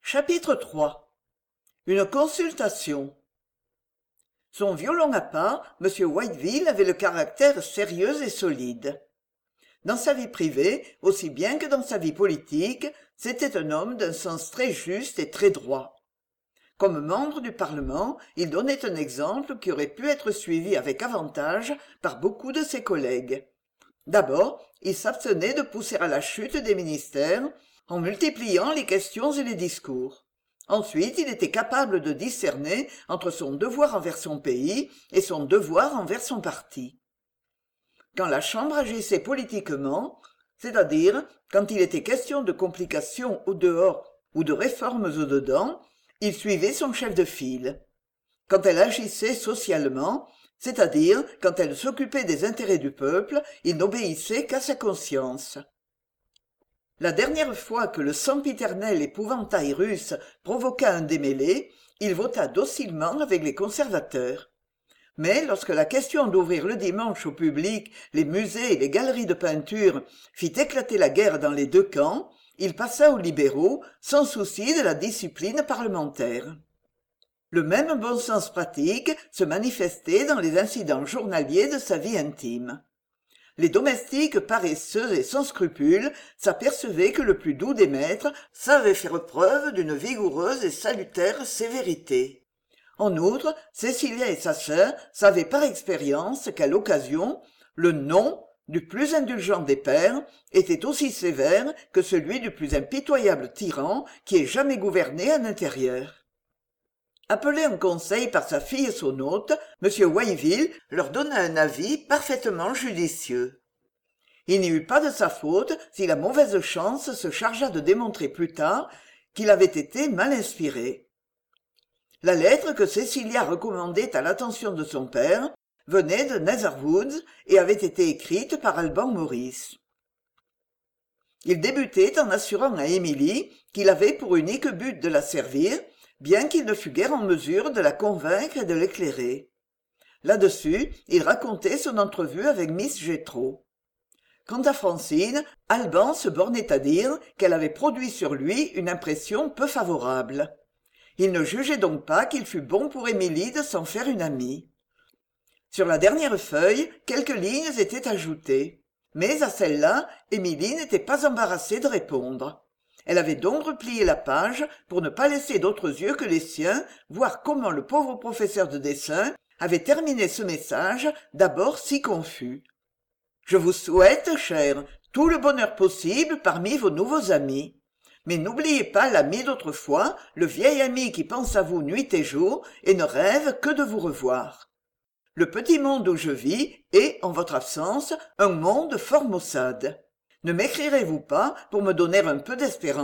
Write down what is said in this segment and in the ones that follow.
Chapitre 3. Une consultation. Son violon à part, M. Whiteville avait le caractère sérieux et solide. Dans sa vie privée, aussi bien que dans sa vie politique, c'était un homme d'un sens très juste et très droit. Comme membre du Parlement, il donnait un exemple qui aurait pu être suivi avec avantage par beaucoup de ses collègues. D'abord, il s'abstenait de pousser à la chute des ministères, en multipliant les questions et les discours. Ensuite, il était capable de discerner entre son devoir envers son pays et son devoir envers son parti. Quand la Chambre agissait politiquement, c'est-à-dire quand il était question de complications au dehors ou de réformes au dedans, il suivait son chef de file. Quand elle agissait socialement, c'est-à-dire quand elle s'occupait des intérêts du peuple, il n'obéissait qu'à sa conscience. La dernière fois que le sempiternel épouvantail russe provoqua un démêlé, il vota docilement avec les conservateurs. Mais lorsque la question d'ouvrir le dimanche au public les musées et les galeries de peinture fit éclater la guerre dans les deux camps, il passa aux libéraux sans souci de la discipline parlementaire. Le même bon sens pratique se manifestait dans les incidents journaliers de sa vie intime. Les domestiques paresseux et sans scrupules s'apercevaient que le plus doux des maîtres savait faire preuve d'une vigoureuse et salutaire sévérité. En outre, Cécilia et sa sœur savaient par expérience qu'à l'occasion, le non du plus indulgent des pères était aussi sévère que celui du plus impitoyable tyran qui ait jamais gouverné un intérieur. Appelé en conseil par sa fille et son hôte, M. Whiteville leur donna un avis parfaitement judicieux. Il n'y eut pas de sa faute si la mauvaise chance se chargea de démontrer plus tard qu'il avait été mal inspiré. La lettre que Cécilia recommandait à l'attention de son père venait de Netherwoods et avait été écrite par Alban Morris. Il débutait en assurant à Émilie qu'il avait pour unique but de la servir, bien qu'il ne fût guère en mesure de la convaincre et de l'éclairer. Là-dessus, il racontait son entrevue avec Miss Jethro. Quant à Francine, Alban se bornait à dire qu'elle avait produit sur lui une impression peu favorable. Il ne jugeait donc pas qu'il fût bon pour Émilie de s'en faire une amie. Sur la dernière feuille, quelques lignes étaient ajoutées. Mais à celle-là, Émilie n'était pas embarrassée de répondre. Elle avait donc replié la page pour ne pas laisser d'autres yeux que les siens voir comment le pauvre professeur de dessin avait terminé ce message, d'abord si confus. « Je vous souhaite, chère, tout le bonheur possible parmi vos nouveaux amis. Mais n'oubliez pas l'ami d'autrefois, le vieil ami qui pense à vous nuit et jour et ne rêve que de vous revoir. Le petit monde où je vis est, en votre absence, un monde fort maussade. Ne m'écrirez-vous pas pour me donner un peu d'espérance ?»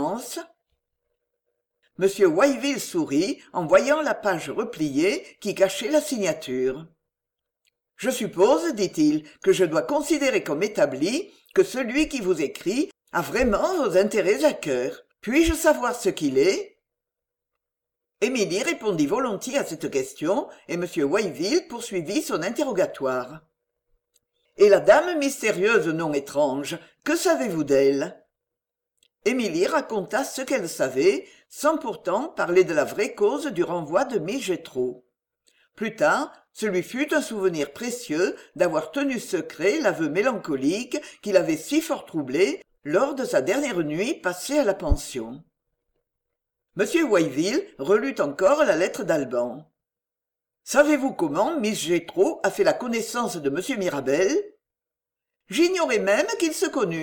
M. Whiteville sourit en voyant la page repliée qui cachait la signature. « Je suppose, dit-il, que je dois considérer comme établi que celui qui vous écrit a vraiment vos intérêts à cœur. Puis-je savoir ce qu'il est ?» Émilie répondit volontiers à cette question et M. Whiteville poursuivit son interrogatoire. « Et la dame mystérieuse non étrange, que savez-vous d'elle ?» Émilie raconta ce qu'elle savait, sans pourtant parler de la vraie cause du renvoi de Miss Jethro. Plus tard, ce lui fut un souvenir précieux d'avoir tenu secret l'aveu mélancolique qui l'avait si fort troublé lors de sa dernière nuit passée à la pension. M. Whiteville relut encore la lettre d'Alban. « Savez-vous comment Miss Jethro a fait la connaissance de M. Mirabel ?»« J'ignorais même qu'ils se connussent. »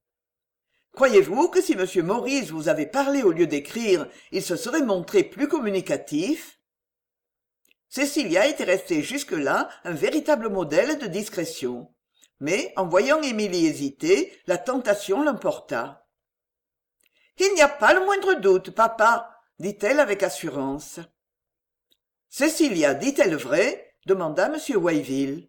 « Croyez-vous que si M. Morris vous avait parlé au lieu d'écrire, il se serait montré plus communicatif ?» Cécilia était restée jusque-là un véritable modèle de discrétion. Mais, en voyant Émilie hésiter, la tentation l'emporta. « Il n'y a pas le moindre doute, papa, » dit-elle avec assurance. « Cécilia dit-elle vrai ?» demanda M. Whiteville.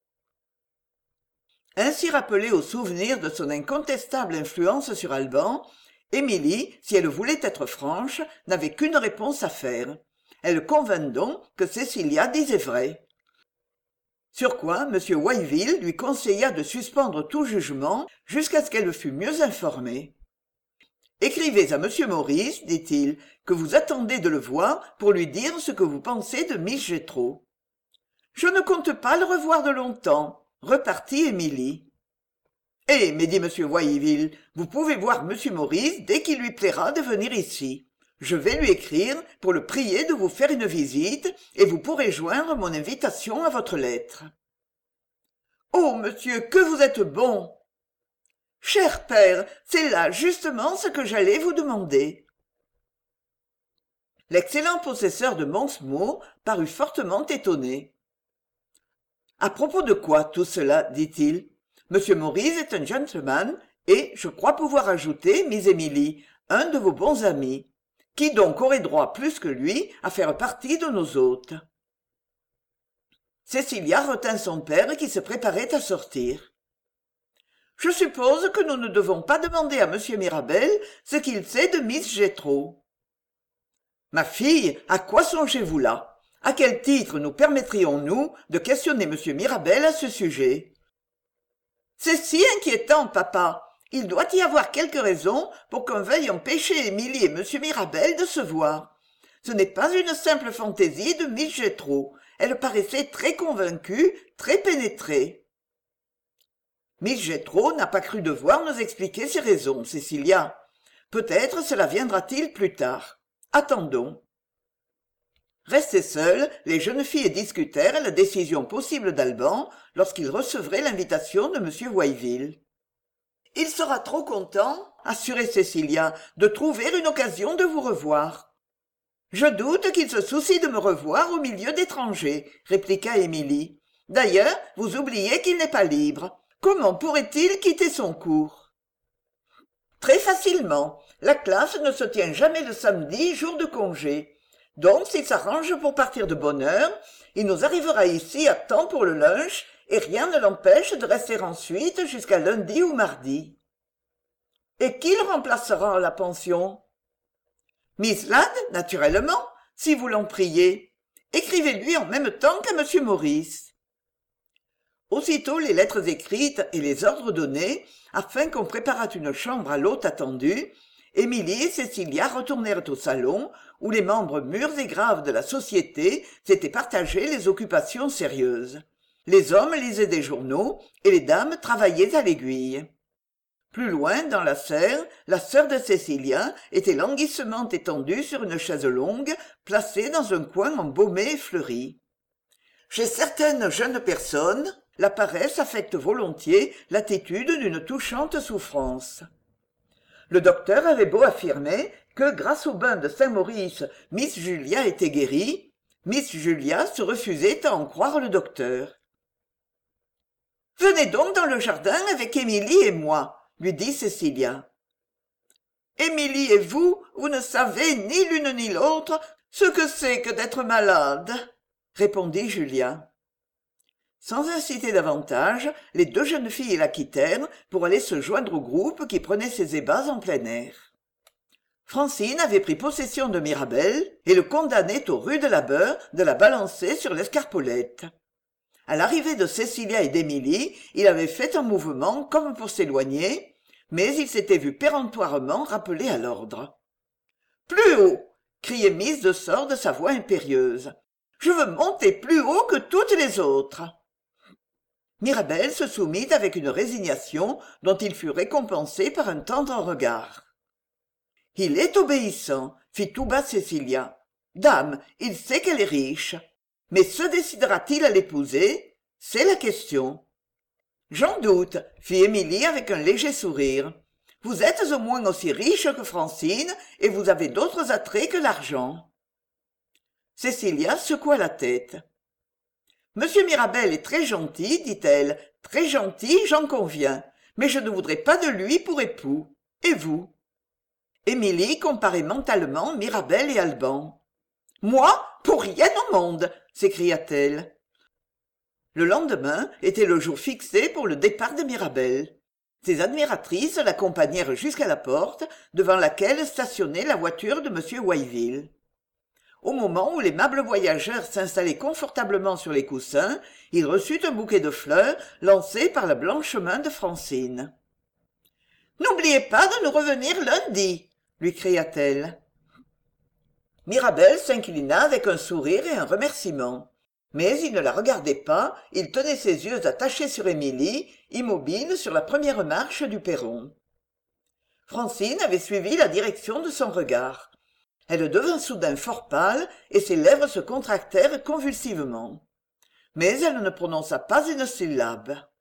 Ainsi rappelée au souvenir de son incontestable influence sur Alban, Émilie, si elle voulait être franche, n'avait qu'une réponse à faire. Elle convint donc que Cécilia disait vrai. Sur quoi M. Whiteville lui conseilla de suspendre tout jugement jusqu'à ce qu'elle fût mieux informée. Écrivez à monsieur Maurice, dit-il, que vous attendez de le voir pour lui dire ce que vous pensez de Miss Jethro. Je ne compte pas le revoir de longtemps, repartit Émilie. Eh, mais dit monsieur Whyville, vous pouvez voir monsieur Maurice dès qu'il lui plaira de venir ici. Je vais lui écrire pour le prier de vous faire une visite et vous pourrez joindre mon invitation à votre lettre. Oh, monsieur, que vous êtes bon! Cher père, c'est là justement ce que j'allais vous demander. L'excellent possesseur de Monksmoor parut fortement étonné. À propos de quoi tout cela, dit-il? Monsieur Maurice est un gentleman et, je crois pouvoir ajouter, Miss Emily, un de vos bons amis. Qui donc aurait droit plus que lui à faire partie de nos hôtes? Cécilia retint son père qui se préparait à sortir. Je suppose que nous ne devons pas demander à monsieur Mirabel ce qu'il sait de Miss Jethro. Ma fille, à quoi songez-vous là? À quel titre nous permettrions-nous de questionner monsieur Mirabel à ce sujet? C'est si inquiétant, papa. Il doit y avoir quelque raison pour qu'on veuille empêcher Émilie et monsieur Mirabel de se voir. Ce n'est pas une simple fantaisie de Miss Jethro. Elle paraissait très convaincue, très pénétrée. Miss Jethro n'a pas cru devoir nous expliquer ses raisons, Cécilia. Peut-être cela viendra-t-il plus tard. Attendons. Restés seuls, les jeunes filles discutèrent la décision possible d'Alban lorsqu'il recevrait l'invitation de M. Whyville. « Il sera trop content, assurait Cécilia, de trouver une occasion de vous revoir. »« Je doute qu'il se soucie de me revoir au milieu d'étrangers, » répliqua Émilie. « D'ailleurs, vous oubliez qu'il n'est pas libre. Comment pourrait-il quitter son cours ?»« Très facilement. La classe ne se tient jamais le samedi, jour de congé. Donc, s'il s'arrange pour partir de bonne heure, il nous arrivera ici à temps pour le lunch et rien ne l'empêche de rester ensuite jusqu'à lundi ou mardi. Et qui le remplacera à la pension? Miss Ladd, naturellement, si vous l'en priez. Écrivez-lui en même temps qu'à monsieur Maurice. Aussitôt les lettres écrites et les ordres donnés, afin qu'on préparât une chambre à l'hôte attendu, Émilie et Cécilia retournèrent au salon, où les membres mûrs et graves de la société s'étaient partagé les occupations sérieuses. Les hommes lisaient des journaux et les dames travaillaient à l'aiguille. Plus loin, dans la serre, la sœur de Cécilia était languissement étendue sur une chaise longue, placée dans un coin embaumé et fleuri. Chez certaines jeunes personnes, la paresse affecte volontiers l'attitude d'une touchante souffrance. Le docteur avait beau affirmer que, grâce au bain de Saint-Maurice, Miss Julia était guérie, Miss Julia se refusait à en croire le docteur. « Venez donc dans le jardin avec Émilie et moi, » lui dit Cécilia. « Émilie et vous, vous ne savez ni l'une ni l'autre ce que c'est que d'être malade, » répondit Julia. Sans inciter davantage, les deux jeunes filles la quittèrent pour aller se joindre au groupe qui prenait ses ébats en plein air. Francine avait pris possession de Mirabel et le condamnait au rude labeur de la balancer sur l'escarpolette. À l'arrivée de Cécilia et d'Émilie, il avait fait un mouvement comme pour s'éloigner, mais il s'était vu péremptoirement rappelé à l'ordre. « Plus haut !» criait Miss de Sor de sa voix impérieuse. « Je veux monter plus haut que toutes les autres !» Mirabel se soumit avec une résignation dont il fut récompensé par un tendre regard. « Il est obéissant, » fit tout bas Cécilia. « Dame, il sait qu'elle est riche. Mais se décidera-t-il à l'épouser? C'est la question. »« J'en doute, » fit Émilie avec un léger sourire. « Vous êtes au moins aussi riche que Francine et vous avez d'autres attraits que l'argent. » Cécilia secoua la tête. « Monsieur Mirabel est très gentil, dit-elle, très gentil, j'en conviens, mais je ne voudrais pas de lui pour époux. Et vous ?» Émilie comparait mentalement Mirabel et Alban. « Moi, pour rien au monde !» s'écria-t-elle. Le lendemain était le jour fixé pour le départ de Mirabel. Ses admiratrices l'accompagnèrent jusqu'à la porte, devant laquelle stationnait la voiture de M. Whyville. Au moment où l'aimable voyageur s'installait confortablement sur les coussins, il reçut un bouquet de fleurs lancé par la blanche main de Francine. « N'oubliez pas de nous revenir lundi, » lui cria-t-elle. Mirabel s'inclina avec un sourire et un remerciement. Mais il ne la regardait pas, il tenait ses yeux attachés sur Émilie, immobile sur la première marche du perron. Francine avait suivi la direction de son regard. Elle devint soudain fort pâle et ses lèvres se contractèrent convulsivement. Mais elle ne prononça pas une syllabe.